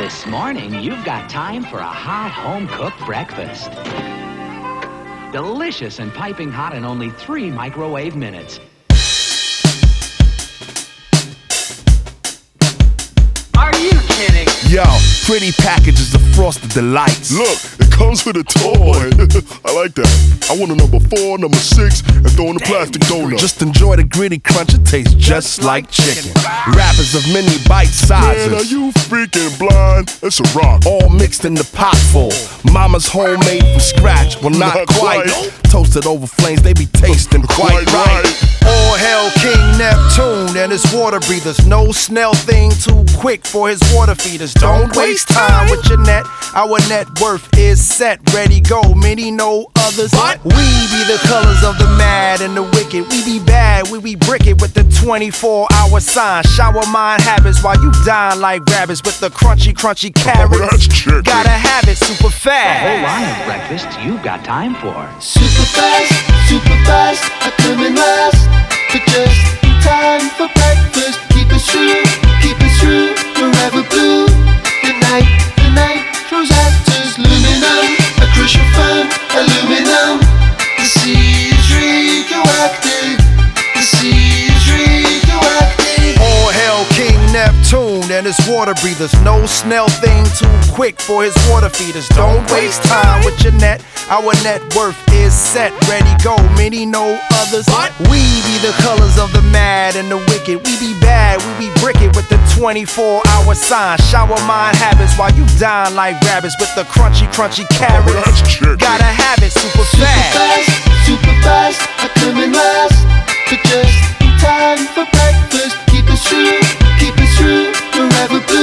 This morning, you've got time for a hot home-cooked breakfast. Delicious and piping hot in only 3 microwave minutes. Are you kidding? Yo, pretty packages of Frosted Delights. Look, it comes with a toy. I like that. I want a number 4, number 6, and throw in the plastic donut. Just enjoy the gritty crunch, it tastes just like chicken. Wrappers of mini bite sizes. Man, are you freaking blind? It's a rock. All mixed in the pot full. Mama's homemade from scratch. Well, not quite. Toasted over flames, they be tasting quite right. All hail King Neptune and his water breathers. No snail thing too quick for his water feeders. Don't waste time with your net. Our net worth is set, ready, go. Many know others. We be the colors of the mad and the wicked. We be bad, we be brick it with the 24-hour sign. Shower mind habits while you dine like rabbits with the crunchy carrots. That's chicken. Gotta have it super fast. A whole line of breakfast you've got time for. Super fast, I come in last. But just in time for breakfast. Keep it true, forever blue. The night throws actors, luminum, a crucial fun, aluminum. The sea is radioactive, the sea is radioactive. All hail King Neptune and his water breathers. No snail thing too quick for his water feeders. Don't waste time with your net. Our net worth is set, ready, go. Many know others. We be the colors of the mad and the wicked. We be bad, we be brick it with the 24-hour sign. Shower mind habits while you dine like rabbits with the crunchy carrots. That's chicken. Gotta have it super fast. Super fast, I come in last. But just in time for breakfast. Keep it true, forever blue.